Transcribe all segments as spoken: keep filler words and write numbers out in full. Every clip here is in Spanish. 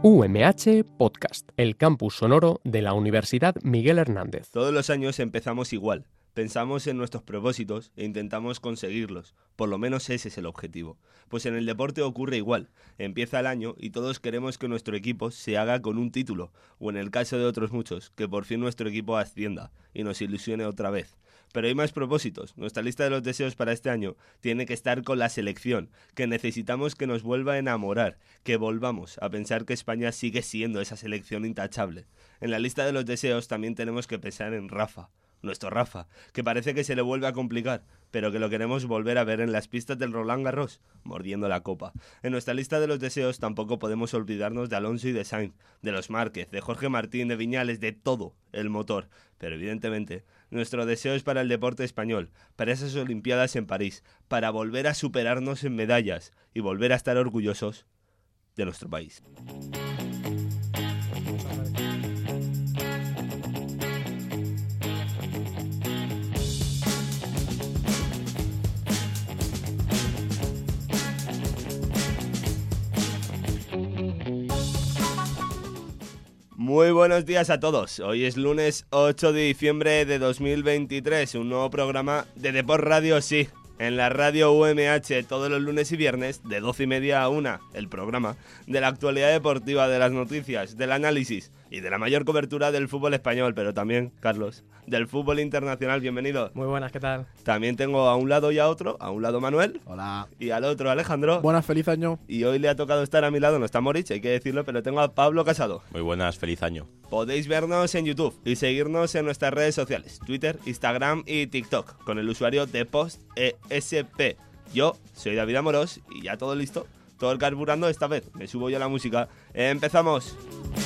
U M H Podcast, el campus sonoro de la Universidad Miguel Hernández. Todos los años empezamos igual. Pensamos en nuestros propósitos e intentamos conseguirlos. Por lo menos ese es el objetivo. Pues en el deporte ocurre igual. Empieza el año y todos queremos que nuestro equipo se haga con un título, o en el caso de otros muchos, que por fin nuestro equipo ascienda y nos ilusione otra vez. Pero hay más propósitos. Nuestra lista de los deseos para este año tiene que estar con la selección, que necesitamos que nos vuelva a enamorar, que volvamos a pensar que España sigue siendo esa selección intachable. En la lista de los deseos también tenemos que pensar en Rafa. Nuestro Rafa, que parece que se le vuelve a complicar, pero que lo queremos volver a ver en las pistas del Roland Garros, mordiendo la copa. En nuestra lista de los deseos tampoco podemos olvidarnos de Alonso y de Sainz, de los Márquez, de Jorge Martín, de Viñales, de todo el motor. Pero evidentemente, nuestro deseo es para el deporte español, para esas Olimpiadas en París, para volver a superarnos en medallas y volver a estar orgullosos de nuestro país. Muy buenos días a todos. Hoy es lunes ocho de diciembre de dos mil veintitrés, un nuevo programa de Deport Radio, sí, en la radio U M H todos los lunes y viernes de doce y media a una, el programa de la actualidad deportiva, de las noticias, del análisis y de la mayor cobertura del fútbol español, pero también, Carlos, del fútbol internacional. Bienvenido. Muy buenas, ¿qué tal? También tengo a un lado y a otro, a un lado Manuel. Hola. Y al otro Alejandro. Buenas, feliz año. Y hoy le ha tocado estar a mi lado, no está Moritz, hay que decirlo, pero tengo a Pablo Casado. Muy buenas, feliz año. Podéis vernos en YouTube y seguirnos en nuestras redes sociales, Twitter, Instagram y TikTok, con el usuario de PostESP. Yo soy David Amorós y ya todo listo, todo el carburando esta vez. Me subo yo a la música. ¡Empezamos!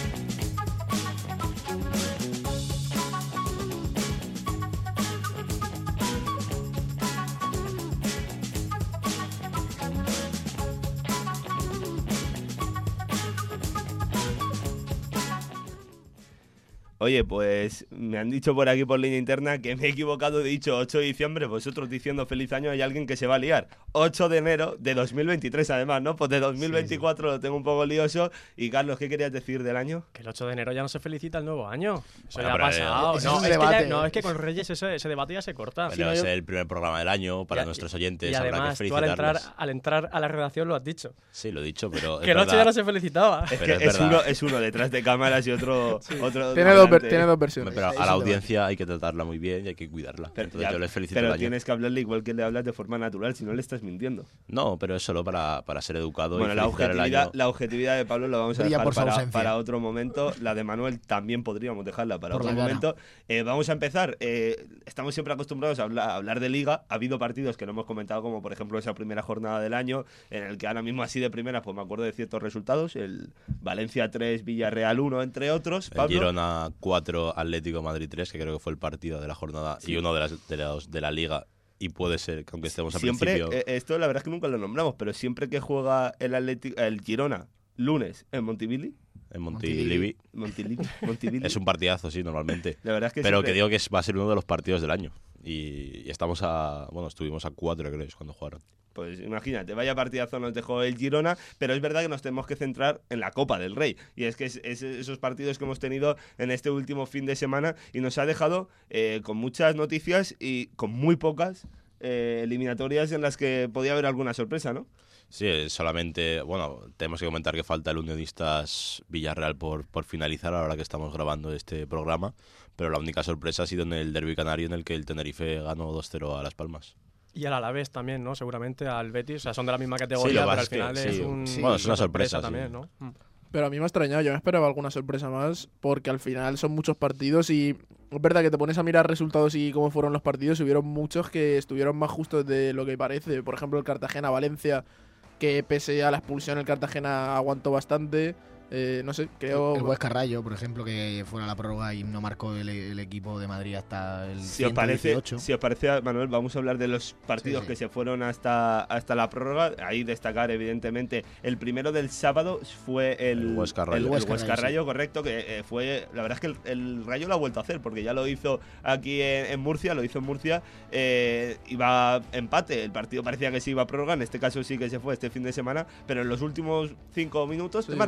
Oye, pues me han dicho por aquí por línea interna que me he equivocado, he dicho ocho de diciembre, vosotros diciendo feliz año, hay alguien que se va a liar. ocho de enero de dos mil veintitrés además, ¿no? Pues de dos mil veinticuatro sí, sí. Lo tengo un poco lioso. Y Carlos, ¿qué querías decir del año? Que el ocho de enero ya no se felicita el nuevo año. Eso bueno, ya ha pasado. Eh, no, es es que ya, no, es que es... con Reyes ese, ese debate ya se corta. Bueno, Si no, es yo... el primer programa del año para y, nuestros oyentes, y habrá además, que tú al felicitarlos. entrar, al entrar a la redacción lo has dicho. Sí, lo he dicho, pero que el ocho ya no se felicitaba. Es pero que es, es, uno, es uno detrás de cámaras y otro... sí. otro tiene, dos ver, tiene dos versiones. Pero a la audiencia hay que tratarla muy bien y hay que cuidarla. Pero, Entonces ya, yo les felicito pero el año. tienes que hablarle igual que le hablas de forma natural, si no le estás mintiendo. No, pero es solo para, para ser educado bueno, y la felicitar el objetividad, año. la objetividad de Pablo la vamos a Brilla dejar por su para, ausencia. para otro momento. La de Manuel también podríamos dejarla para Por otro la cara. momento. Eh, vamos a empezar. Eh, estamos siempre acostumbrados a hablar, a hablar de Liga. Ha habido partidos que no hemos comentado, como por ejemplo esa primera jornada del año, en el que ahora mismo así de primera, pues me acuerdo de ciertos resultados. El Valencia tres, Villarreal uno, entre otros. El Pablo. Girona cuatro, Atlético Madrid tres, que creo que fue el partido de la jornada sí. y uno de, las, de, los, de la Liga. Y puede ser que aunque estemos al siempre, principio... Eh, esto la verdad es que nunca lo nombramos, pero siempre que juega el, Atlético, el Girona lunes en Montilivi, en Montilivi, Montilivi, Montilivi. Es un partidazo, sí, normalmente. La verdad es que pero siempre... que digo que es, va a ser uno de los partidos del año. Y, y estamos a... Bueno, estuvimos a cuatro, creo, cuando jugaron. Pues imagínate, vaya partidazo nos dejó el Girona, pero es verdad que nos tenemos que centrar en la Copa del Rey. Y es que es, es esos partidos que hemos tenido en este último fin de semana y nos ha dejado eh, con muchas noticias y con muy pocas eh, eliminatorias en las que podía haber alguna sorpresa, ¿no? Sí, solamente, bueno, tenemos que comentar que falta el Unionistas Villarreal por, por finalizar a la hora que estamos grabando este programa, pero la única sorpresa ha sido en el derbi canario en el que el Tenerife ganó dos cero a Las Palmas. Y al Alavés también, ¿no? Seguramente al Betis, o sea, son de la misma categoría, sí, pero al es final que, es, sí. un, Sí. Bueno, es una sorpresa, sorpresa sí. también, ¿no? Pero a mí me ha extrañado, yo me esperaba alguna sorpresa más, porque al final son muchos partidos y es verdad que te pones a mirar resultados y cómo fueron los partidos y hubieron muchos que estuvieron más justos de lo que parece. Por ejemplo, el Cartagena-Valencia, que pese a la expulsión el Cartagena aguantó bastante. Eh, no sé, creo... El Huesca Rayo, por ejemplo, que fuera la prórroga y no marcó el, el equipo de Madrid hasta el si os ciento dieciocho. parece, si os parece, Manuel, vamos a hablar de los partidos sí, sí. que se fueron hasta, hasta la prórroga. Ahí destacar, evidentemente, el primero del sábado fue el, el Huesca Rayo, el, el Huesca Huesca Rayo, Rayo sí. correcto, que eh, fue... La verdad es que el, el Rayo lo ha vuelto a hacer, porque ya lo hizo aquí en, en Murcia, lo hizo en Murcia, eh, iba empate, el partido parecía que se iba a prórroga, en este caso sí que se fue este fin de semana, pero en los últimos cinco minutos sí. te marca dos goles.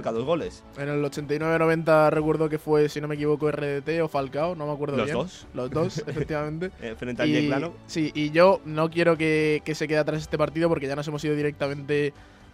es. En el ochenta y nueve noventa recuerdo que fue, si no me equivoco, R D T o Falcao, no me acuerdo Los bien. dos. Los dos, efectivamente. Eh, frente al Y- Yeclano. Sí, y yo no quiero que, que se quede atrás este partido porque ya nos hemos ido directamente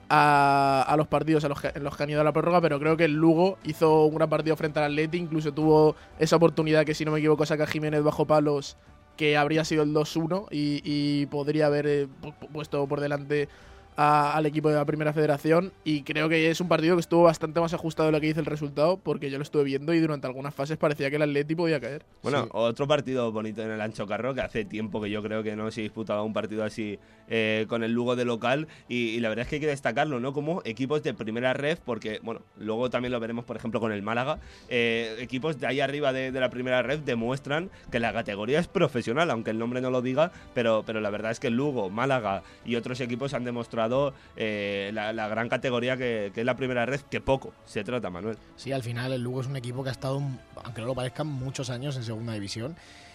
a, a los partidos a los que, en los que han ido a la prórroga, pero creo que el Lugo hizo un gran partido frente al Atleti, incluso tuvo esa oportunidad que, si no me equivoco, saca Jiménez bajo palos, que habría sido el dos uno y, y podría haber eh, pu- puesto por delante a- al equipo de la Primera Federación, y creo que es un partido que estuvo bastante más ajustado de lo que dice el resultado, porque yo lo estuve viendo y durante algunas fases parecía que el Atleti podía caer. Bueno, Sí. otro partido bonito en el Ancho Carro, que hace tiempo que yo creo que no se disputaba un partido así eh, con el Lugo de local, y, y la verdad es que hay que destacarlo, ¿no? Como equipos de primera ref, porque, bueno, luego también lo veremos, por ejemplo, con el Málaga, eh, equipos de ahí arriba de, de la primera ref demuestran que la categoría es profesional, aunque el nombre no lo diga, pero, pero la verdad es que el Lugo, Málaga y otros equipos han demostrado eh, la, la gran categoría que, que es la primera ref, que poco se trata, Manuel. Sí, al final el Lugo es un equipo que ha estado, aunque no lo parezca, muchos años en segunda división.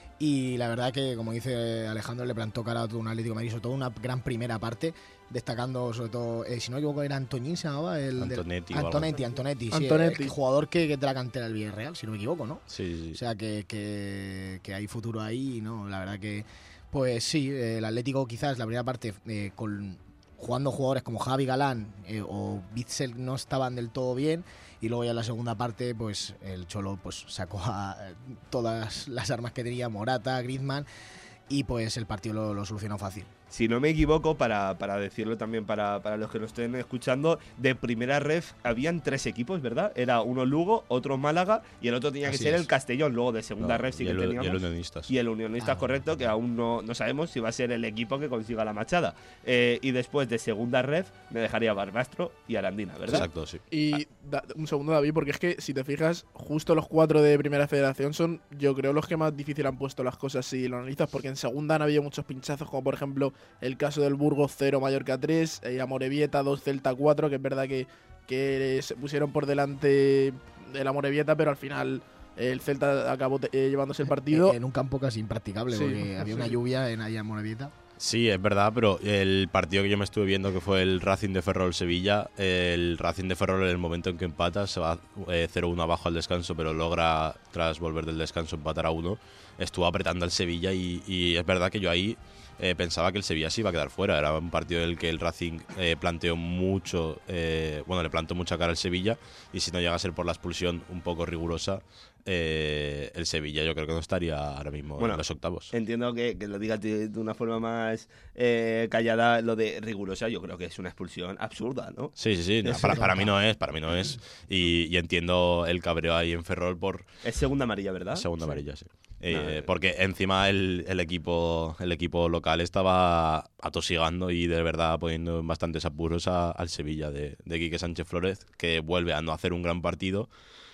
Y la verdad que, como dice Alejandro, le plantó cara a todo un Atlético de Madrid, sobre todo una gran primera parte, destacando sobre todo, eh, si no me equivoco, era Antoñín, se llamaba el del- Antonetti o algo Antonetti, Antonetti, sí, Antonetti. el jugador que, que es de la cantera del Villarreal, si no me equivoco, ¿no? Sí, sí, sí. O sea que, que, que hay futuro ahí, ¿no? La verdad que, pues sí, eh, el Atlético quizás la primera parte eh, con jugando jugadores como Javi Galán eh, o Bitzel no estaban del todo bien, y luego ya en la segunda parte pues el Cholo pues sacó a eh, todas las armas que tenía, Morata, Griezmann, y pues el partido lo, lo solucionó fácil. Si no me equivoco, para, para decirlo también para, para los que nos estén escuchando, de primera ref habían tres equipos, ¿verdad? Era uno Lugo, otro Málaga y el otro tenía que Así ser es. el Castellón. Luego de segunda No, ref sí y que el, y teníamos. el Unionistas. Y el Unionista, Ah, correcto, que aún no, no sabemos si va a ser el equipo que consiga la machada. Eh, y después de segunda ref me dejaría Barbastro y Arandina, ¿verdad? Exacto, sí. Y da- un segundo, David, porque es que si te fijas, justo los cuatro de Primera Federación son, yo creo, los que más difícil han puesto las cosas si lo analizas, porque en segunda han habido muchos pinchazos, como por ejemplo el caso del Burgos cero, Mallorca tres, eh, Amorebieta dos, Celta cuatro, que es verdad que, que se pusieron por delante del Amorebieta, pero al final el Celta acabó eh, llevándose el partido. En, en un campo casi impracticable, Sí, porque había una sí. lluvia en ahí en Morevieta. Sí, es verdad, pero el partido que yo me estuve viendo, que fue el Racing de Ferrol-Sevilla, el Racing de Ferrol, en el momento en que empata, se va eh, cero uno abajo al descanso, pero logra, tras volver del descanso, empatar a uno. Estuvo apretando al Sevilla y, y es verdad que yo ahí eh, pensaba que el Sevilla se iba a quedar fuera. Era un partido en el que el Racing eh, planteó mucho, eh, bueno, le plantó mucha cara al Sevilla, y si no llega a ser por la expulsión un poco rigurosa, eh, el Sevilla yo creo que no estaría ahora mismo Bueno, en los octavos. Entiendo que, que lo digas de, de una forma más eh, callada, lo de rigurosa, yo creo que es una expulsión absurda, ¿no? Sí, sí, sí. no, Es para, tonta. para mí no es, para mí no es. Y, y entiendo el cabreo ahí en Ferrol por Es segunda amarilla, ¿verdad? segunda Sí. amarilla, sí. Eh, Nada. porque encima el, el equipo el equipo local estaba atosigando y de verdad poniendo en bastantes apuros a- al Sevilla de, de Quique Sánchez Flórez, que vuelve a no hacer un gran partido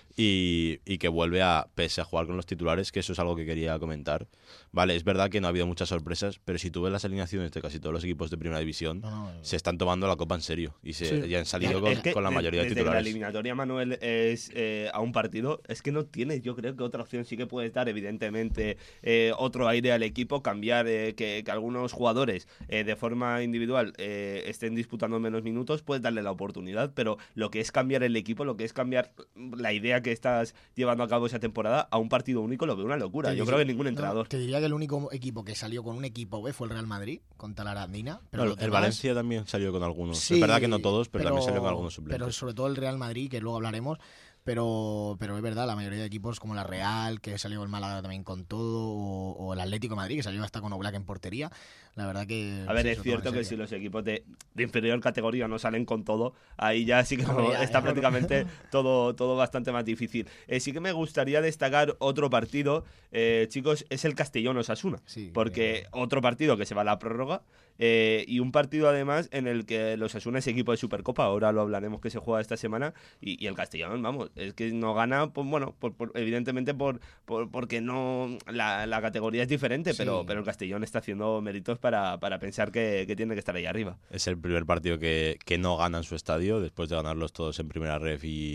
y, y que vuelve a, pese a jugar con los titulares, que eso es algo que quería comentar. Vale, es verdad que no ha habido muchas sorpresas, pero si tú ves las alineaciones de casi todos los equipos de primera división, No, no, se están tomando la copa en serio y se Sí. y han salido Es con, que con la de- mayoría de desde que titulares. la eliminatoria, Manuel, es eh, a un partido, es que no tienes, yo creo que otra opción sí que puedes dar, evidentemente, eh, otro aire al equipo, cambiar eh, que, que algunos jugadores eh, de forma individual eh, estén disputando menos minutos, puedes darle la oportunidad, pero lo que es cambiar el equipo, lo que es cambiar la idea que estás llevando a cabo esa temporada a un partido único, lo veo una locura. Te Yo diría- creo que ningún no, entrenador. te diría que el único equipo que salió con un equipo B fue el Real Madrid, contra la Arandina. Pero No, los el demás- Valencia también salió con algunos. Sí, es verdad que no todos, pero, también salió con algunos suplentes. Pero sobre todo el Real Madrid, que luego hablaremos. Pero, pero es verdad, la mayoría de equipos como la Real, que salió el Málaga también con todo, o, o el Atlético de Madrid, que salió hasta con Oblak en portería, la verdad que... A ver, sí, es se lo cierto toman que en si serio. los equipos de, de inferior categoría no salen con todo, ahí ya sí que no- Hombre, ya, está ya. prácticamente todo, todo bastante más difícil. Eh, sí que me gustaría destacar otro partido, eh, chicos, es el Castellón-Osasuna, Sí, porque eh, otro partido que se va a la prórroga, eh, y un partido además en el que el Osasuna es equipo de Supercopa, ahora lo hablaremos, que se juega esta semana, y, y el Castellón, vamos, es que no gana, pues bueno, por, por- evidentemente por, por- porque no la, la categoría es diferente, Sí. pero, pero el Castellón está haciendo méritos para, para pensar que, que tiene que estar ahí arriba. Es el primer partido que, que no gana en su estadio, después de ganarlos todos en primera ref y,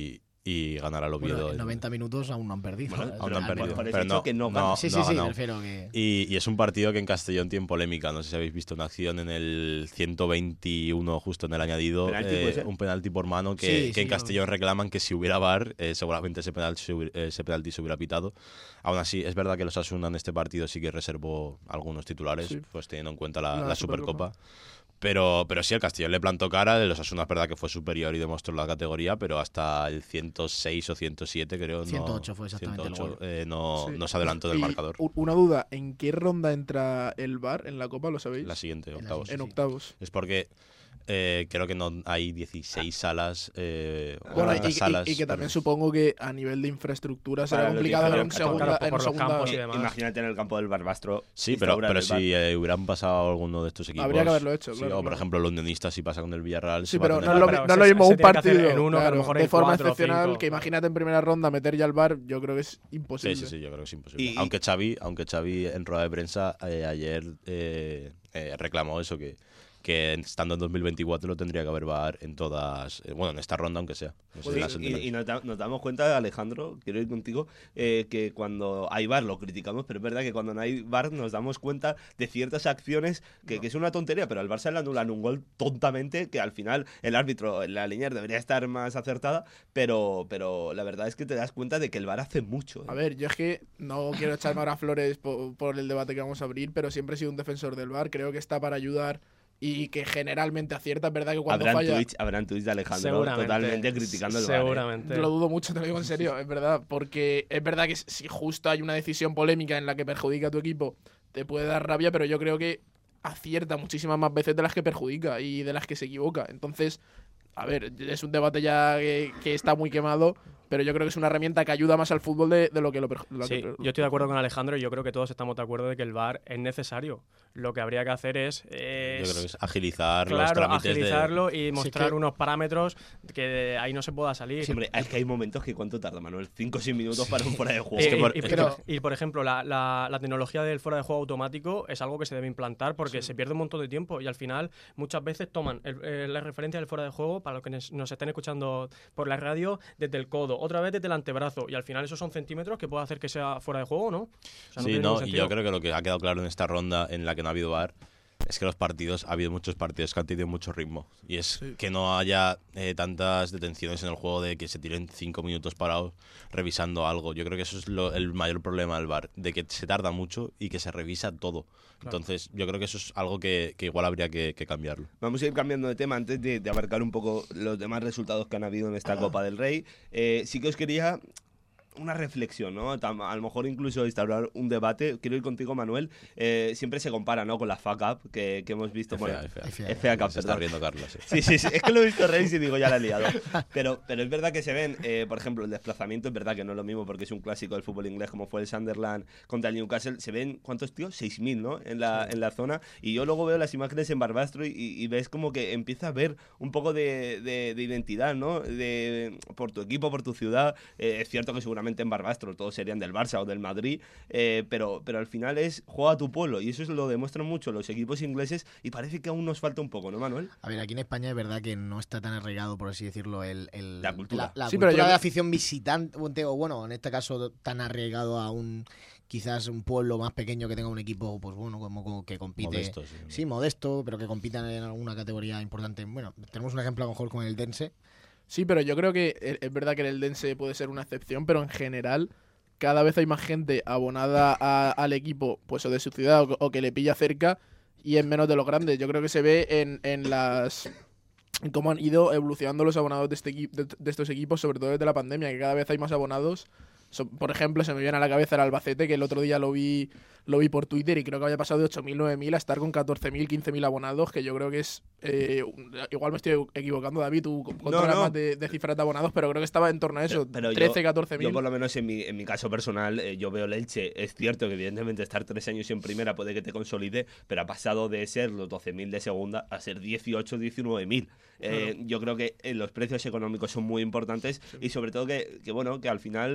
y ganar al Oviedo. Bueno, en noventa minutos aún no han perdido. Bueno, aún no han perdido. Por eso Pero he dicho no, que no no, gana. sí, sí, no ha sí, ganado. prefiero que... Y, y es un partido que en Castellón tiene polémica. No sé si habéis visto una acción en el ciento veintiuno, justo en el añadido, ¿Penalti eh, puede ser? un penalti por mano que, Sí, que sí, en yo- Castellón reclaman que si hubiera V A R, eh, seguramente ese penalti, se hubiera, ese penalti se hubiera pitado. Aún así, es verdad que los Osasuna en este partido sí que reservó algunos titulares, Sí. pues teniendo en cuenta la, La la Supercopa. Supercopa. Pero, pero sí, el Castellón le plantó cara, el Osasuna es verdad que fue superior y demostró la categoría, pero hasta el ciento seis o ciento siete creo. ciento ocho no, fue exactamente el ciento ocho, gol. eh, no, Sí. no se adelantó del Y marcador. u- Una duda, ¿en qué ronda entra el V A R en la Copa? ¿Lo sabéis? La siguiente, En la octavos. siguiente. En sí. octavos. Es porque eh, creo que no hay dieciséis salas. Eh, o Bueno, y, tantas y- salas, y que también pero- supongo que a nivel de infraestructura será Para los complicado ver un diferentes segunda, claro, en por los segunda. campos y I- demás. Imagínate en el campo del Barbastro. Sí, pero, instaurar pero el V A R. si eh, hubieran pasado alguno de estos equipos. Habría que haberlo hecho, sí, claro, o por claro. ejemplo, los unionistas, si pasa con el Villarreal. Sí, se va a pero tener no es que- lo, Pero mi- no es se- lo mismo se un tiene que hacer partido en uno, que a lo claro, mejor de en forma cuatro o excepcional, cinco, que claro. imagínate en primera ronda meter ya el V A R, yo creo que es imposible. Sí, sí, sí, yo creo que es imposible. Y- y- Aunque Xavi, aunque Xavi en rueda de prensa eh, ayer eh, eh, reclamó eso, que, que estando en dos mil veinticuatro lo tendría que haber V A R en todas, eh, bueno, en esta ronda aunque sea. No sé Sí, si las y, anteriores. y nos, da- nos damos cuenta, Alejandro, quiero ir contigo, eh, que cuando hay V A R lo criticamos, pero es verdad que cuando no hay V A R nos damos cuenta de ciertas acciones que, que es una tontería, pero al Barça le anulan un gol tontamente, que al final el árbitro en la línea debería estar más acertada, pero, pero la verdad es que te das cuenta de que el V A R hace mucho. ¿eh? A ver, yo es que no quiero echarme ahora flores por, por el debate que vamos a abrir, pero siempre he sido un defensor del V A R. Creo que está para ayudar y que generalmente acierta. Es verdad que cuando Habrán falla... tweets, habrán tweets de Alejandro Seguramente. totalmente criticando el V A R. ¿eh? Seguramente. Lo dudo mucho, te lo digo en serio, es verdad. Porque es verdad que si justo hay una decisión polémica en la que perjudica a tu equipo, te puede dar rabia, pero yo creo que acierta muchísimas más veces de las que perjudica y de las que se equivoca. Entonces, a ver, es un debate ya que, que está muy quemado, pero yo creo que es una herramienta que ayuda más al fútbol de, de lo que lo perjudica. Sí, yo estoy de acuerdo con Alejandro y yo creo que todos estamos de acuerdo de que el V A R es necesario. Lo que habría que hacer es, es- Yo creo que es agilizar los claro, trámites de... agilizarlo y mostrar que- unos parámetros que de ahí no se pueda salir. Sí, hombre, es que hay momentos que ¿cuánto tarda, Manuel? cinco o seis minutos para un fuera de juego. Y, que por- y- y- pero- y, por ejemplo, la, la- la tecnología del fuera de juego automático es algo que se debe implantar porque se pierde un montón de tiempo y al final muchas veces toman el- eh, la referencia del fuera de juego para los que nos, nos estén escuchando por la radio desde el codo, otra vez desde el antebrazo y al final esos son centímetros que puede hacer que sea fuera de juego, ¿no? O sea, Sí, tiene no, ningún y sentido. yo creo que lo que ha quedado claro en esta ronda en la que no ha habido V A R es que los partidos, ha habido muchos partidos que han tenido mucho ritmo. Y es Sí. que no haya eh, tantas detenciones en el juego de que se tiren cinco minutos parados revisando algo. Yo creo que eso es lo- el mayor problema del V A R, de que se tarda mucho y que se revisa todo. Entonces, yo creo que eso es algo que, que igual habría que, que cambiarlo. Vamos a ir cambiando de tema antes de, de abarcar un poco los demás resultados que han habido en esta Copa del Rey. Eh, sí que os quería una reflexión, ¿no? Tam- A lo mejor incluso instaurar un debate. Quiero ir contigo, Manuel. Eh, siempre se compara, ¿no? Con la F A Cup que, que hemos visto. F A, Bueno, F A. F A. F A Cup, Se está perdón. riendo Carlos. sí. Sí, sí, sí. Es que lo he visto Reis y digo, ya la he liado. Pero, pero es verdad que se ven, eh, por ejemplo, el desplazamiento, es verdad que no es lo mismo porque es un clásico del fútbol inglés como fue el Sunderland contra el Newcastle. Se ven, ¿cuántos tíos? seis mil, ¿no? En la, en la zona. Y yo luego veo las imágenes en Barbastro y, y ves como que empieza a ver un poco de, de- de identidad, ¿no? De, por tu equipo, por tu ciudad. Eh, es cierto que seguramente en Barbastro todos serían del Barça o del Madrid, eh, pero, pero al final es juega a tu pueblo y eso es lo demuestran mucho los equipos ingleses y parece que aún nos falta un poco, ¿no, Manuel? A ver, aquí en España es verdad que no está tan arraigado, por así decirlo, el, el- La cultura. la, Sí, pero cultura yo- de afición visitante, o bueno, en este caso tan arraigado a un quizás un pueblo más pequeño que tenga un equipo, pues bueno, como, como que compite. Modesto, sí. Sí, modesto, pero que compitan en alguna categoría importante. Bueno, tenemos un ejemplo a lo mejor con el Dense. Sí, pero yo creo que es es verdad que en el Dense puede ser una excepción, pero en general cada vez hay más gente abonada a- al equipo, pues o de su ciudad o, o que le pilla cerca y es menos de los grandes. Yo creo que se ve en, en las en cómo han ido evolucionando los abonados de, este equi- de, de estos equipos, sobre todo desde la pandemia, que cada vez hay más abonados. So- por ejemplo, se me viene a la cabeza el Albacete, que el otro día lo vi lo vi por Twitter y creo que había pasado de ocho mil, nueve mil a estar con catorce mil, quince mil abonados, que yo creo que es... eh, un- igual me estoy equivocando, David, tú controlas no. más de, de cifras de abonados, pero creo que estaba en torno a eso, Pero- pero yo- trece, catorce Yo mil. por lo menos en mi, en mi caso personal, eh, yo veo el Elche. Es cierto que evidentemente estar tres años en primera puede que te consolide, pero ha pasado de ser los doce mil de segunda a ser dieciocho, diecinueve mil. Eh, Yo creo que eh, los precios económicos son muy importantes y sobre todo que, que bueno, que al final eh,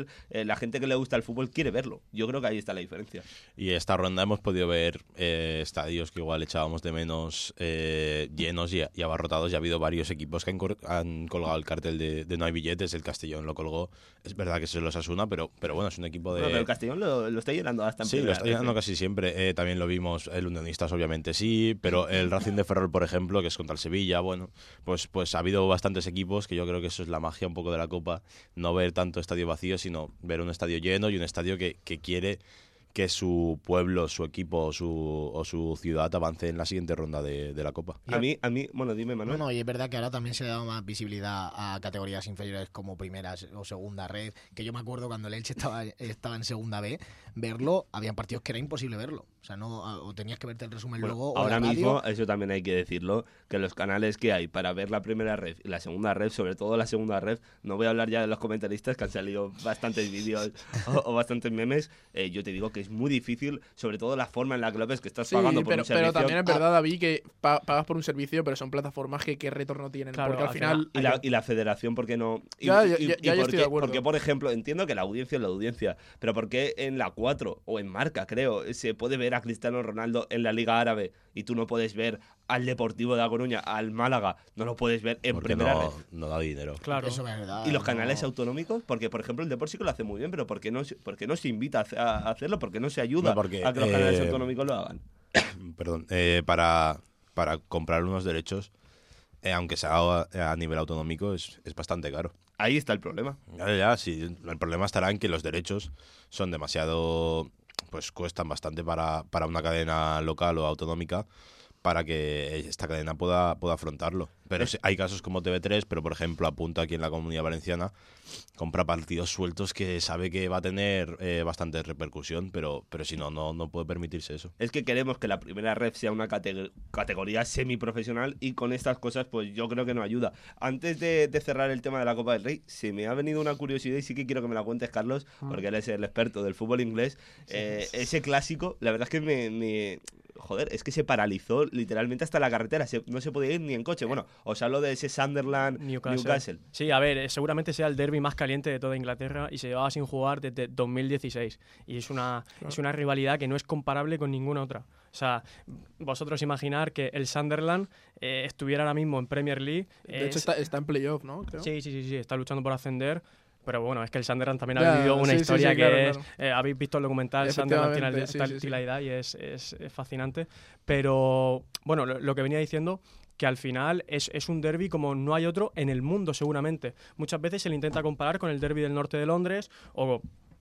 la gente que le gusta el fútbol quiere verlo. Yo creo que ahí está la diferencia. Y esta ronda hemos podido ver eh, estadios que igual echábamos de menos eh, llenos y, y abarrotados. Ya ha habido varios equipos que han, cor- han colgado el cartel de, de no hay billetes. El Castellón lo colgó. Es verdad que se los Asuna, pero, pero bueno, es un equipo de... Bueno, pero el Castellón lo, lo está llenando hasta en Sí, lo primera está red, llenando ¿eh? casi siempre. Eh, también lo vimos, el Unionistas obviamente sí, pero el Racing de Ferrol, por ejemplo, que es contra el Sevilla, bueno, pues, pues ha habido bastantes equipos que yo creo que eso es la magia un poco de la Copa, no ver tanto estadio vacío, sino ver un estadio lleno y un estadio que, que quiere que su pueblo, su equipo o su, o su ciudad avance en la siguiente ronda de, de la Copa. A mí, a mí, bueno, dime, No, Manuel. no, y es verdad que ahora también se le da más visibilidad a categorías inferiores como primera o segunda red, que yo me acuerdo cuando el Elche estaba, estaba en segunda B, verlo, habían partidos que era imposible verlo. O sea, no, o tenías que verte el resumen Bueno, luego o ahora la radio. mismo, eso también hay que decirlo, que los canales que hay para ver la primera red y la segunda red, sobre todo la segunda red, no voy a hablar ya de los comentaristas que han salido bastantes vídeos o, o bastantes memes, eh, yo te digo que es muy difícil, sobre todo la forma en la que lo ves, que estás Sí, pagando por pero, un servicio. pero también es verdad, David, que pa- pagas por un servicio, pero son plataformas que qué retorno tienen. Claro, porque al al final... Y la, y la federación, ¿por qué no? Y, Ya, ya, y- ya, y ya por estoy qué- de acuerdo. Porque, por ejemplo, entiendo que la audiencia es la audiencia, pero ¿por qué en la cuatro o en Marca, creo, se puede ver a Cristiano Ronaldo en la Liga Árabe y tú no puedes ver al Deportivo de La Coruña, al Málaga, no lo puedes ver en Porque primera no, red? no da dinero. Claro. Eso es verdad. Y los no. canales autonómicos, porque por ejemplo el Depor sí que lo hace muy bien, pero ¿por qué no, se- por qué no se invita a hace- a hacerlo? ¿Por qué no se ayuda No, porque, a que los canales eh, autonómicos lo hagan? Perdón, eh, para, para comprar unos derechos, eh, aunque se haga a, a nivel autonómico, es, es bastante caro. Ahí está el problema. Ya, ya, sí. El problema estará en que los derechos son demasiado, pues cuestan bastante para, para una cadena local o autonómica para que esta cadena pueda, pueda afrontarlo. Pero sí, hay casos como T V tres, pero por ejemplo apunta aquí en la Comunidad Valenciana, compra partidos sueltos que sabe que va a tener eh, bastante repercusión, pero, pero si no, no, no puede permitirse eso. Es que queremos que la primera red sea una cate- categoría semiprofesional y con estas cosas pues yo creo que no ayuda. Antes de, de cerrar el tema de la Copa del Rey, se me ha venido una curiosidad y sí que quiero que me la cuentes, Carlos, porque él es el experto del fútbol inglés. Eh, ese clásico, la verdad es que me... me- joder, es que se paralizó literalmente hasta la carretera, se- no se podía ir ni en coche. Bueno, os hablo de ese Sunderland Newcastle. Newcastle. Sí, a ver, eh, seguramente sea el derbi más caliente de toda Inglaterra y se llevaba sin jugar desde dos mil dieciséis. Y es una, es una rivalidad que no es comparable con ninguna otra. O sea, vosotros imaginar que el Sunderland eh, estuviera ahora mismo en Premier League. De hecho, es- está, está en playoff, ¿no? Creo. Sí, sí, sí, sí, está luchando por ascender. Pero bueno, es que el Sunderland también Ya, ha vivido una sí, sí, historia sí, que claro, es... claro. eh, habéis visto el documental Sunderland tiene Efectivamente, sí, la- sí, sí. tiene y es, es, es fascinante. Pero bueno, lo, lo que venía diciendo, que al final es, es un derby como no hay otro en el mundo seguramente. Muchas veces se le intenta comparar con el derby del norte de Londres o...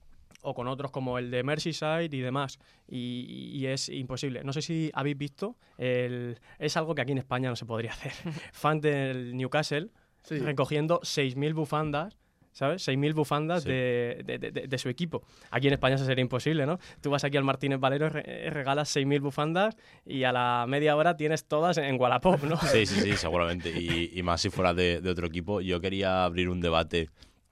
o con otros como el de Merseyside y demás, y, y es imposible. No sé si habéis visto, el, es algo que aquí en España no se podría hacer. Fan del Newcastle Sí. recogiendo seis mil bufandas, ¿sabes? seis mil bufandas Sí. de, de, de, de su equipo. Aquí en España eso sería imposible, ¿no? Tú vas aquí al Martínez Valero y re- regalas seis mil bufandas y a la media hora tienes todas en Wallapop, ¿no? Sí, sí, sí, seguramente. Y, y más si fuera de, de otro equipo. Yo quería abrir un debate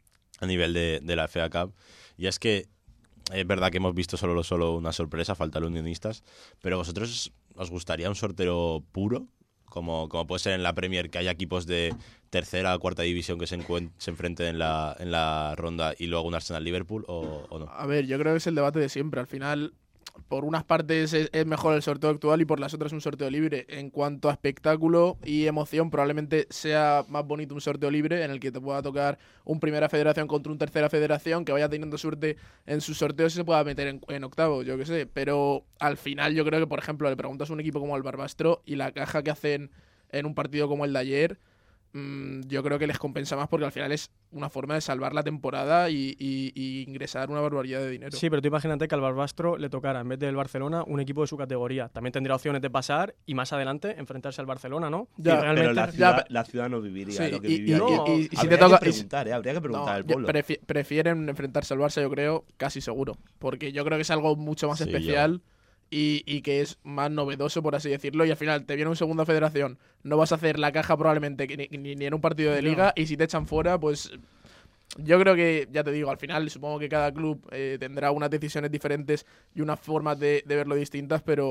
a nivel de, de la F A Cup. Y es que es verdad que hemos visto solo, solo una sorpresa, falta los Unionistas. Pero ¿vosotros os gustaría un sorteo puro? Como, como puede ser en la Premier, que haya equipos de tercera o cuarta división que se, encuen- se enfrenten en la, en la ronda y luego un Arsenal-Liverpool, o, o no. A ver, yo creo que es el debate de siempre. Al final, por unas partes es, es mejor el sorteo actual y por las otras un sorteo libre. En cuanto a espectáculo y emoción, probablemente sea más bonito un sorteo libre en el que te pueda tocar un primera federación contra un tercera federación que vaya teniendo suerte en sus sorteos y se pueda meter en, en octavos, yo qué sé. Pero al final yo creo que, por ejemplo, le preguntas a un equipo como el Barbastro y la caja que hacen en un partido como el de ayer, mmm, yo creo que les compensa más porque al final es una forma de salvar la temporada y, y- y ingresar una barbaridad de dinero. Sí, pero tú imagínate que al Barbastro le tocara, en vez del Barcelona, un equipo de su categoría. También tendría opciones de pasar y más adelante enfrentarse al Barcelona, ¿no? Ya, Y realmente, Pero la ya, ciudad, pe- la ciudad no viviría Sí, lo que y- vivía y- ayer. no, y- y si Habría te toca- que y si- preguntar, ¿eh? Habría que preguntar No, al yo pueblo. prefi- prefieren enfrentarse al Barça, yo creo, casi seguro. Porque yo creo que es algo mucho más Sí, especial y, y que es más novedoso, por así decirlo. Y al final te viene un segunda federación, no vas a hacer la caja probablemente que ni, ni- ni en un partido de No. liga. Y si te echan fuera, pues yo creo que, ya te digo, al final supongo que cada club eh, tendrá unas decisiones diferentes y unas formas de, de verlo distintas, pero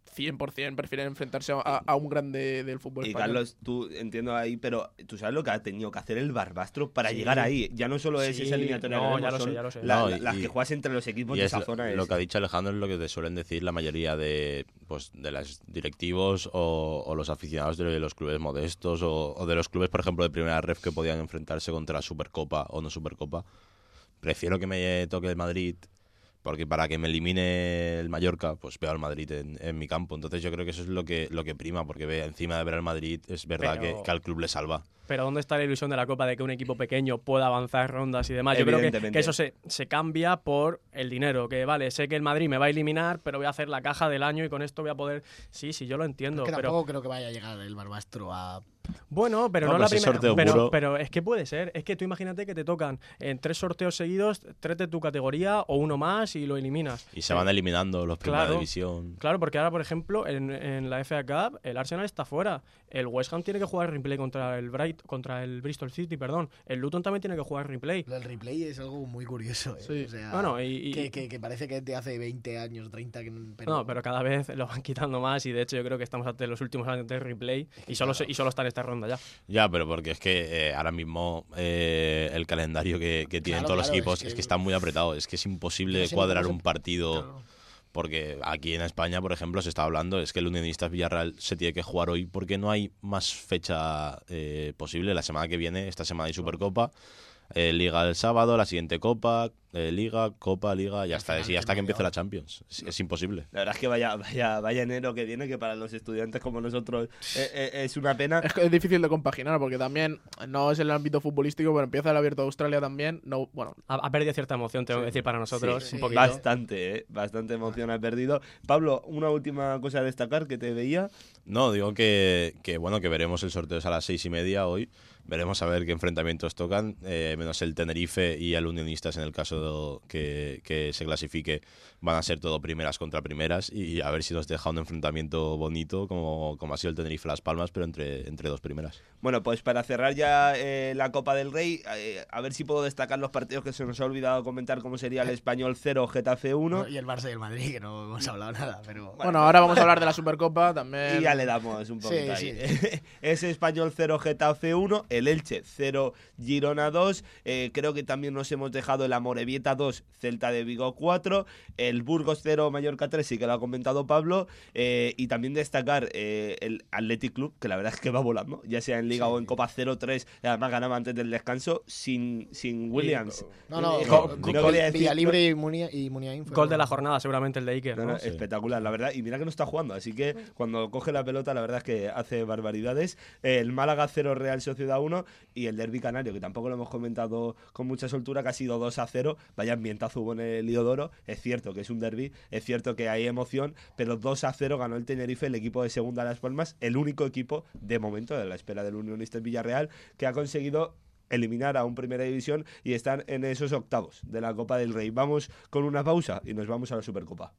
cien por ciento prefieren enfrentarse a, a un grande del fútbol Y español. Carlos, tú entiendo ahí, pero tú sabes lo que ha tenido que hacer el Barbastro para Sí. llegar ahí. Ya no solo es Sí, esa eliminatoria, no, que ya vemos, lo sé, son ya lo sé. la- No, la- y- las que juegas entre los equipos Y de es esa lo, zona. lo es- que ha dicho Alejandro es lo que te suelen decir la mayoría de pues de los directivos o, o los aficionados de los clubes modestos o, o de los clubes, por ejemplo, de primera ref que podían enfrentarse contra la Supercopa o no Supercopa. Prefiero que me toque el Madrid, porque para que me elimine el Mallorca, pues veo al Madrid en, en mi campo. Entonces yo creo que eso es lo que lo que prima, porque ve, encima de ver al Madrid es verdad Pero- que, que al club le salva. Pero ¿dónde está la ilusión de la Copa de que un equipo pequeño pueda avanzar rondas y demás? Yo creo que, Evidentemente. que eso se, se cambia por el dinero. Que vale, sé que el Madrid me va a eliminar, pero voy a hacer la caja del año y con esto voy a poder... Sí, sí, yo lo entiendo. Es que pero tampoco creo que vaya a llegar el Barbastro a... Bueno, pero No, no, pues la ese primera. sorteo Pero, puro. pero es que puede ser. Es que tú imagínate que te tocan en tres sorteos seguidos, tres de tu categoría o uno más y lo eliminas. Y se van eliminando los primera Claro. división. Claro, porque ahora, por ejemplo, en, en la F A Cup, el Arsenal está fuera. El West Ham tiene que jugar replay contra el Bright, contra el Bristol City, perdón. El Luton también tiene que jugar replay. Lo del replay es algo muy curioso. ¿eh? Sí. O sea, Bueno, y, y- que, que, que parece que es de hace veinte años, treinta, que, pero, No, pero cada vez lo van quitando más y de hecho yo creo que estamos ante los últimos años del replay y solo, se- y solo está en esta ronda ya. Ya, pero porque es que eh, ahora mismo eh, el calendario que, que tienen Claro, todos los claro, equipos es es que- que, está muy apretado. Es que es imposible No sé ni cuadrar cómo se- un partido. Claro. Porque aquí en España, por ejemplo, se está hablando, es que el Unionistas Villarreal se tiene que jugar hoy porque no hay más fecha eh, posible. La semana que viene, esta semana hay Supercopa, eh, Liga el sábado, la siguiente Copa, eh, Liga, Copa, Liga, y hasta, final y hasta que que no empiece hay la Champions. Es, es imposible. La verdad es que vaya, vaya, vaya enero que viene, que para los estudiantes como nosotros eh, eh, es una pena. Es, que es difícil de compaginar porque también no es el ámbito futbolístico, pero empieza el Abierto de Australia también. No, bueno, Ha, ha perdido cierta emoción, tengo que decir, para nosotros, Sí, un poquito. Bastante, ¿eh? Bastante emoción ha perdido. Pablo, una última cosa a destacar que te veía. No, digo que, que bueno, que veremos el sorteo a las seis y media hoy. Veremos a ver qué enfrentamientos tocan, eh, menos el Tenerife y el Unionistas en el caso de que, que se clasifique. Van a ser todo primeras contra primeras y a ver si nos deja un enfrentamiento bonito como, como ha sido el Tenerife Las Palmas, pero entre, entre dos primeras. Bueno, pues para cerrar ya eh, la Copa del Rey, eh, a ver si puedo destacar los partidos que se nos ha olvidado comentar, como sería el Español cero, Getafe uno. Y el Barça y el Madrid, que no hemos hablado nada, pero... bueno, ahora vamos a hablar de la Supercopa también. Y ya le damos un poquito Sí, ahí. Es Español cero, Getafe uno, el Elche cero, Girona dos. Eh, creo que también nos hemos dejado el Amorebieta dos, Celta de Vigo cuatro, el Burgos cero, Mallorca tres, sí que lo ha comentado Pablo. Eh, y también destacar eh, el Athletic Club, que la verdad es que va volando, ya sea en Liga Sí. o en Copa cero tres. Además ganaba antes del descanso sin, sin Williams. No, no, Eh, Go- no Go- quería decir- Villalibre y Munia, y Muniain fue Gol de la gol. jornada, seguramente el de Iker. No, ¿no? no, Sí. espectacular, la verdad. Y mira que no está jugando, así que cuando coge la pelota, la verdad es que hace barbaridades. El Málaga cero, Real Sociedad uno y el Derbi Canario, que tampoco lo hemos comentado con mucha soltura, que ha sido dos a cero. Vaya ambientazo hubo en el Liodoro. Es cierto que es un derbi, es cierto que hay emoción, pero dos a cero ganó el Tenerife, el equipo de Segunda Las Palmas, el único equipo de momento, de la espera del Unionistas Villarreal, que ha conseguido eliminar a un Primera División y están en esos octavos de la Copa del Rey. Vamos con una pausa y nos vamos a la Supercopa.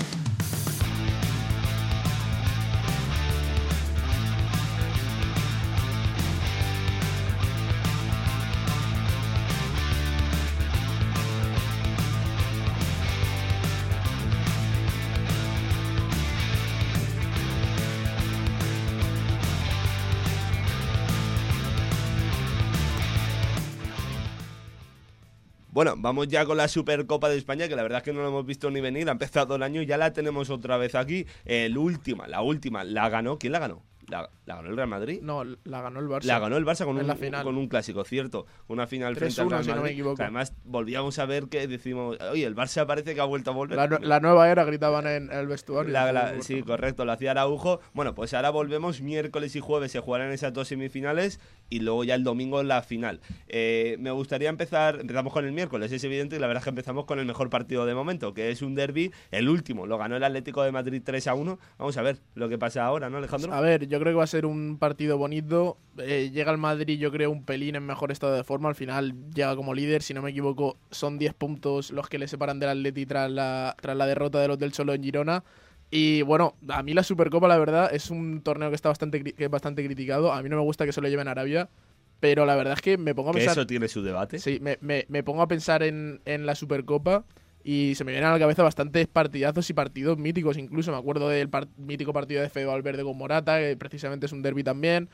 Bueno, vamos ya con la Supercopa de España, que la verdad es que no lo hemos visto ni venir. Ha empezado el año y ya la tenemos otra vez aquí. El última, la última, la ganó. ¿Quién la ganó? ¿La, la ganó el Real Madrid? No, la ganó el Barça. La ganó el Barça con En un, la final. con un clásico, cierto. Una final tres frente al uno, Real si no me Madrid. equivoco. Que además volvíamos a ver que decimos, oye, el Barça parece que ha vuelto a volver. La, la nueva era, gritaban en el vestuario. La- la- sí, correcto, lo hacía Araujo. Bueno, pues ahora volvemos, miércoles y jueves se jugarán esas dos semifinales y luego ya el domingo la final. Eh, me gustaría empezar, empezamos con el miércoles, es evidente, y la verdad es que empezamos con el mejor partido de momento, que es un derbi, el último, lo ganó el Atlético de Madrid tres a uno. Vamos a ver lo que pasa ahora, ¿no, Alejandro? A ver, yo creo que va a ser un partido bonito. Eh, llega el Madrid, yo creo, un pelín en mejor estado de forma. Al final llega como líder, si no me equivoco, son diez puntos los que le separan del Atleti tras la, tras la derrota de los del Cholo en Girona. Y bueno, a mí la Supercopa, la verdad, es un torneo que está bastante, cri- que es bastante criticado. A mí no me gusta que se lo lleven a Arabia, pero la verdad es que me pongo a Que pensar... eso tiene su debate. Sí, me, me, me pongo a pensar en, en la Supercopa Y se me vienen a la cabeza bastantes partidazos y partidos míticos. Incluso me acuerdo del par- mítico partido de Fede Valverde con Morata, que precisamente es un derbi también.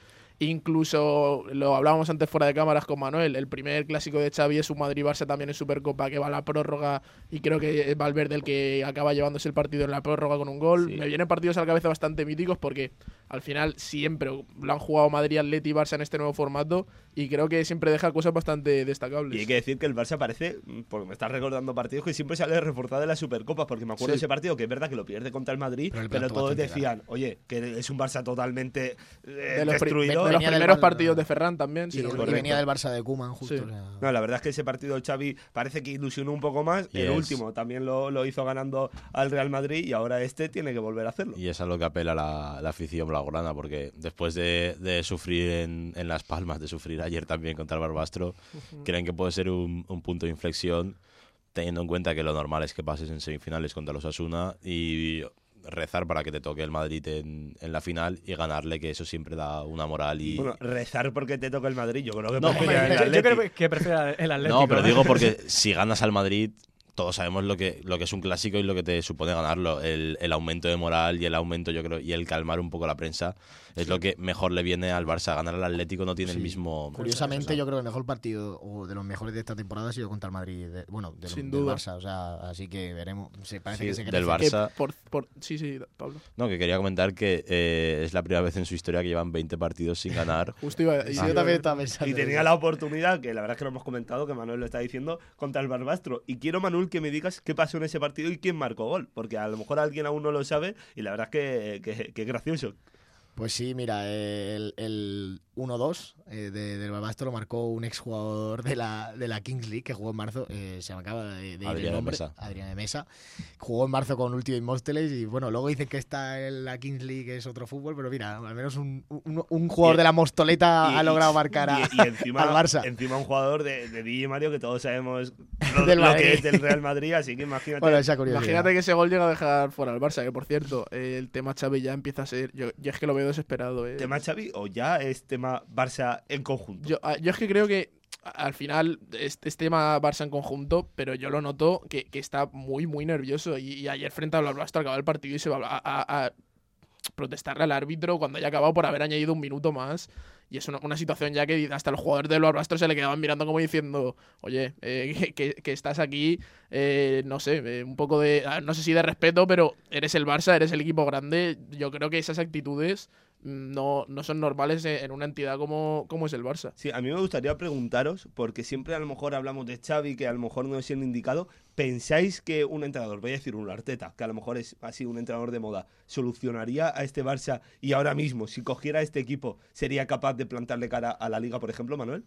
Incluso lo hablábamos antes fuera de cámaras con Manuel, el primer clásico de Xavi es un Madrid-Barça también en Supercopa, que va a la prórroga y creo que es Valverde el que acaba llevándose el partido en la prórroga con un gol. Sí. Me vienen partidos a la cabeza bastante míticos porque al final siempre lo han jugado Madrid, Atleti y Barça en este nuevo formato y creo que siempre deja cosas bastante destacables. Y hay que decir que el Barça parece, porque me estás recordando partidos que siempre sale reforzado de las Supercopas, porque me acuerdo Sí. de ese partido que es verdad que lo pierde contra el Madrid, Pero pero, el plato todos bastante decían, oye, que es un Barça totalmente eh, de los, pri- destruido. de los Venía del primeros Bar- partidos de Ferran también. Y, si no me y equivoco. venía del Barça de Koeman, justo. Sí. o sea, No, la verdad es que ese partido Xavi parece que ilusionó un poco más. Y el es- último también lo, lo hizo ganando al Real Madrid y ahora este tiene que volver a hacerlo. Y es a lo que apela la, la afición blaugrana, porque después de, de sufrir en, en Las Palmas, de sufrir ayer también contra el Barbastro, creen que puede ser un, un punto de inflexión, teniendo en cuenta que lo normal es que pases en semifinales contra los Osasuna y rezar para que te toque el Madrid en, en la final y ganarle, que eso siempre da una moral y... Bueno, rezar porque te toca el Madrid, yo creo que No, prefiero Hombre, el yo, yo Atleti. creo que prefiero el Atlético. No, pero ¿eh? digo porque si ganas al Madrid, todos sabemos lo que, lo que es un clásico y lo que te supone ganarlo. El, el aumento de moral y el aumento, yo creo, y el calmar un poco la prensa es lo que mejor le viene al Barça. Ganar al Atlético no tiene Sí. el mismo... Curiosamente, yo creo que el mejor partido o de los mejores de esta temporada ha sido contra el Madrid. de- bueno, de, Sin del duda. Barça. O sea, así que veremos. Se parece Sí, que se del crece. Barça. Que por, por, sí, sí, Pablo. No, que quería comentar que eh, es la primera vez en su historia que llevan veinte partidos sin ganar. Justo iba, Sí, iba- yo también estaba pensando. Y en tenía eso. la oportunidad, que la verdad es que lo hemos comentado, que Manuel lo está diciendo, contra el Barbastro. Y quiero, Manuel, que me digas qué pasó en ese partido y quién marcó gol. Porque a lo mejor alguien aún no lo sabe y la verdad es que, que, que es gracioso. Pues sí, mira, eh, el, el uno dos eh, de, del Barbastro lo marcó un exjugador de la, de la Kings League que jugó en marzo. Eh, se me acaba de, de ir Adrián el de nombre. Mesa. Adrián de Mesa. Jugó en marzo con Ultimate Móstoles y bueno, luego dicen que está en la Kings League, que es otro fútbol, pero mira, al menos un, un, un jugador Y- de la Mostoleta Y- ha y- logrado marcar a, y, y encima, al Barça. encima un jugador de, de Di Mario que todos sabemos lo, Del lo Madrid. que es del Real Madrid, así que imagínate. Bueno, esa curiosidad. Imagínate que ese gol llega a dejar fuera al Barça, que por cierto, eh, el tema Xavi ya empieza a ser... Yo, yo es que lo veo desesperado. Eh. ¿Tema Xavi o ya es tema Barça en conjunto? Yo, ah, yo es que creo que a- al final es, es tema Barça en conjunto, pero yo lo noto que, que está muy, muy nervioso. Y, y ayer frente al Barbastro acaba el partido y se va a, a- a protestarle al árbitro cuando haya acabado por haber añadido un minuto más. Y es una, una situación ya que hasta los jugadores del Barbastro se le quedaban mirando como diciendo, oye, eh, que, que- que estás aquí, eh, no sé, eh, un poco de, ah, no sé si de respeto, pero eres el Barça, eres el equipo grande. Yo creo que esas actitudes mm, no, no son normales en en una entidad como, como es el Barça. Sí, a mí me gustaría preguntaros, porque siempre a lo mejor hablamos de Xavi, que a lo mejor no es el indicado. ¿Pensáis que un entrenador, voy a decir un Arteta, que a lo mejor es así un entrenador de moda, solucionaría a este Barça y ahora mismo, si cogiera este equipo, sería capaz de plantarle cara a la Liga, por ejemplo, Manuel?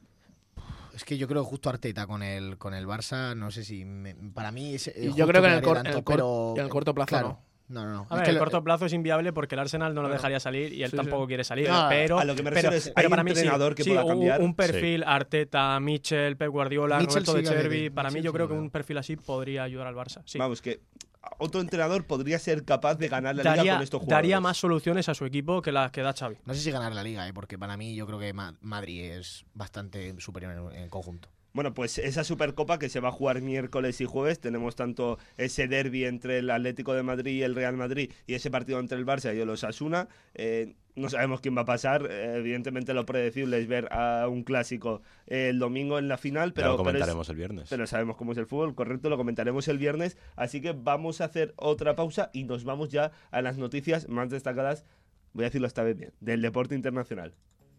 Es que yo creo justo Arteta con el, con el Barça, no sé si... me- para mí es, Y yo creo que en el, cor- en el cor- pero, en el corto plazo claro, no. No, no, no. A Es ver, que el lo- corto plazo es inviable porque el Arsenal no lo Claro. dejaría salir y él Sí, tampoco sí. quiere salir. No, pero, a lo que me pero, refiero es, pero ¿hay para un mí sí, entrenador que sí, pueda un- cambiar? Un, perfil, Arteta, Mitchell, Pep Guardiola, Mitchell Roberto sí, de fíjate, Chervi. Para mí Mitchell yo sí creo lo que veo. un perfil así podría ayudar al Barça. Sí. Vamos, que otro entrenador podría ser capaz de ganar la Liga Daría, con estos jugadores. daría más soluciones a su equipo que las que da Xavi. No sé si ganar la Liga, ¿eh? Porque para mí yo creo que Ma- Madrid es bastante superior en, en conjunto. Bueno, pues esa Supercopa que se va a jugar miércoles y jueves, tenemos tanto ese derbi entre el Atlético de Madrid y el Real Madrid y ese partido entre el Barça y el Osasuna. Eh, no sabemos quién va a pasar, eh, evidentemente lo predecible es ver a un clásico eh, el domingo en la final, Ya pero, lo pero es- comentaremos el viernes. pero sabemos cómo es el fútbol, correcto, lo comentaremos el viernes, así que vamos a hacer otra pausa y nos vamos ya a las noticias más destacadas, voy a decirlo esta vez bien, del deporte internacional.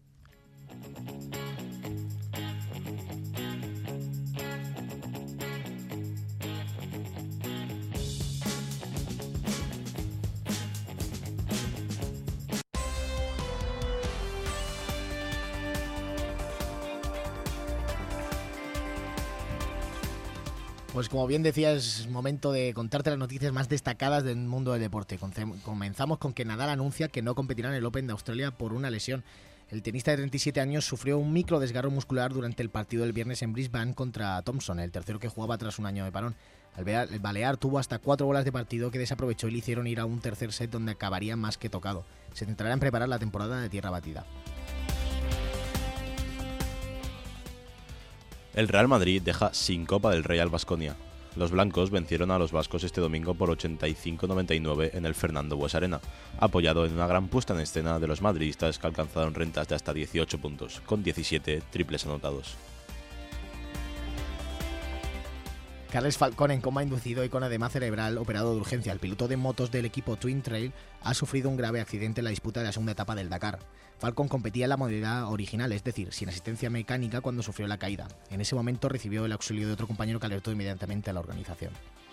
Pues como bien decía, es momento de contarte las noticias más destacadas del mundo del deporte. Conce- Comenzamos con que Nadal anuncia que no competirá en el Open de Australia por una lesión. El tenista de treinta y siete años sufrió un micro desgarro muscular durante el partido del viernes en Brisbane contra Thompson, el tercero que jugaba tras un año de parón. El bea- el balear tuvo hasta cuatro bolas de partido que desaprovechó y le hicieron ir a un tercer set donde acabaría más que tocado. Se centrará en preparar la temporada de tierra batida. El Real Madrid deja sin Copa del Rey al Baskonia. Los blancos vencieron a los vascos este domingo por ochenta y cinco a noventa y nueve en el Fernando Bues Arena, apoyado en una gran puesta en escena de los madridistas que alcanzaron rentas de hasta dieciocho puntos, con diecisiete triples anotados. Carles Falcón en coma inducido y con edema cerebral operado de urgencia. El piloto de motos del equipo Twin Trail ha sufrido un grave accidente en la disputa de la segunda etapa del Dakar. Falcón competía en la modalidad original, es decir, sin asistencia mecánica cuando sufrió la caída. En ese momento recibió el auxilio de otro compañero que alertó inmediatamente a la organización.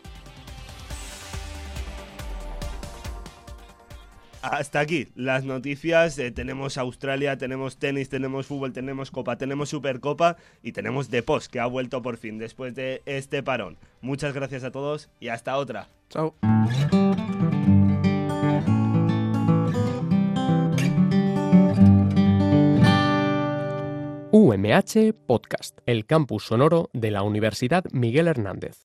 Hasta aquí las noticias. Eh, tenemos Australia, tenemos tenis, tenemos fútbol, tenemos Copa, tenemos Supercopa y tenemos The Post, que ha vuelto por fin después de este parón. Muchas gracias a todos y hasta otra. Chao. U M H Podcast, el campus sonoro de la Universidad Miguel Hernández.